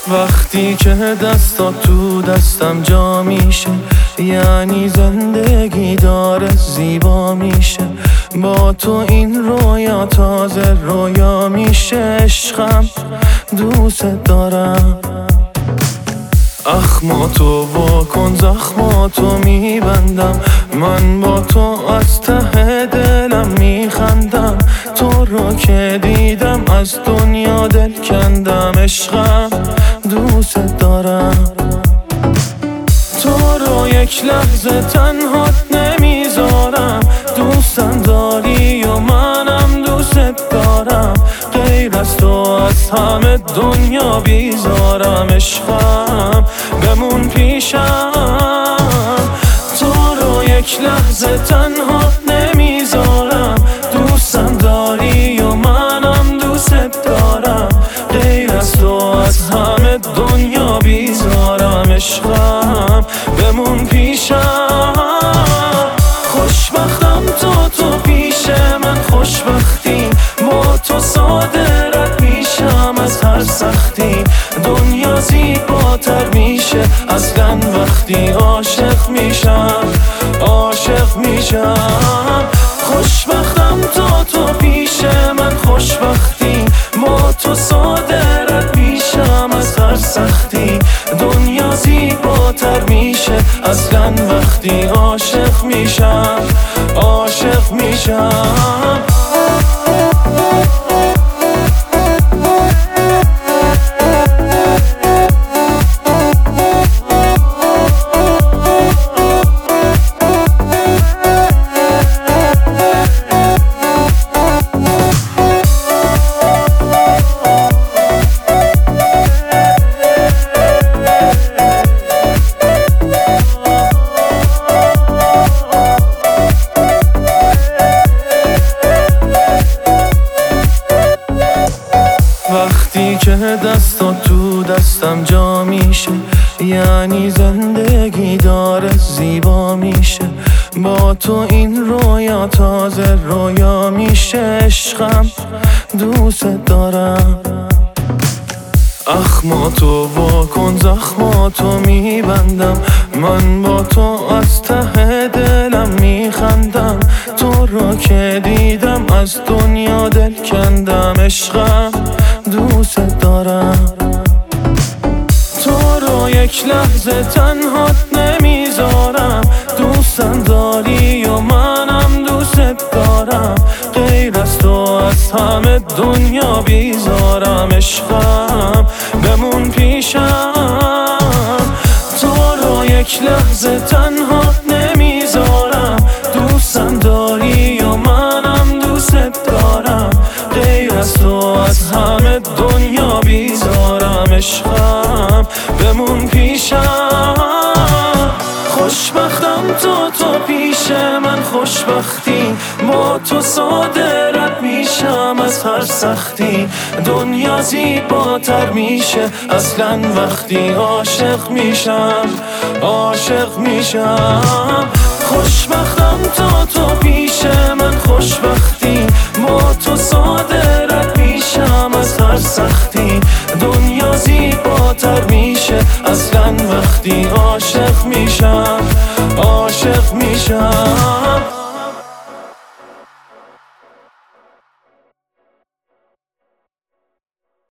وقتی که دستات تو دستم جا میشه، یعنی زندگی داره زیبا میشه. با تو این رویا تازه رویا میشه. عشقم دوست دارم. اخماتو واکن زخماتو میبندم، من با تو از ته دلم میخندم. تو رو که دیدم از دنیا دل کندم. عشقم دوست دارم. تو رو یک لحظه تنهات نمیذارم. دوستم داری و منم دوست دارم. غیر از تو از همه دنیا بیزارم. عشقم بمون پیشم. تو رو یک لحظه تنهات نمیذارم. دوستم داری و منم دوست دارم. غیر از تو از همه دنیا بیزارم. عشقم بمون پیشم. خوشبختم تو پیش من خوشبختی. با تو ساده رد میشم از هر سختی. دنیا زیباتر میشه اصلا وقتی عاشق میشم. عاشق میشم. خوشبختم تو پیش من خوشبختی. با تو ساده رد میشم از هر سختی. دنیا زیباتر میشه اصلا وقتی عاشق میشم. عاشق میشم. وقتی که دستات تو دستم جا میشه، یعنی زندگی داره زیبا میشه. با تو این رویا تازه رویا میشه. عشقم دوست دارم. اخماتو واکن زخماتو میبندم، من با تو از ته دلم میخندم. تو رو که دیدم از دنیا دل کندم. عشقم دوست دارم. تو رو یک لحظه تنهات نمیذارم. دوستم داری و منم دوست دارم. غیر از تو از همه دنیا بیزارم. عشقم بمون پیشم. تو رو یک لحظه تنهات نمیذارم. دوستم داری و منم دوست دارم. غیر از تو از همه دنیا بیزارم. عشقم بمون پیشم. خوشبختم تو پیش من خوشبختی. با تو ساده رد میشم از هر سختی. دنیا زیباتر میشه اصلا وقتی عاشق میشم. عاشق میشم. خوشبختم تو پیش من خوشبختی. با تو ساده رد میشم از هر سختی. دنیا زیباتر میشه اصلا وقتی عاشق میشم. عاشق میشم.